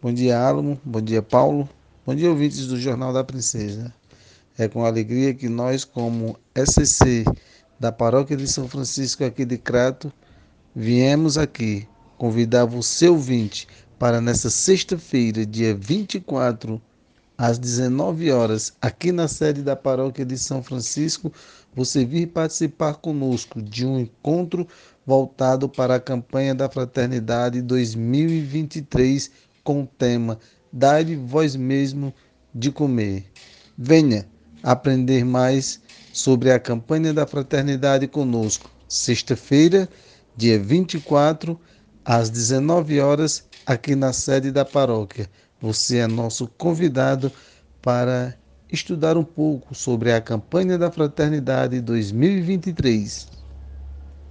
Bom dia, Alamo. Bom dia, Paulo. Bom dia, ouvintes do Jornal da Princesa. É com alegria que nós, como SCC da Paróquia de São Francisco aqui de Crato, viemos aqui convidar você, ouvinte, para nessa sexta-feira, dia 24, às 19 horas, aqui na sede da Paróquia de São Francisco, você vir participar conosco de um encontro voltado para a campanha da Fraternidade 2023 com o tema Dai vós mesmo de comer. Venha aprender mais sobre a campanha da Fraternidade conosco. Sexta-feira, dia 24, às 19 horas, aqui na sede da paróquia. Você é nosso convidado para estudar um pouco sobre a campanha da Fraternidade 2023.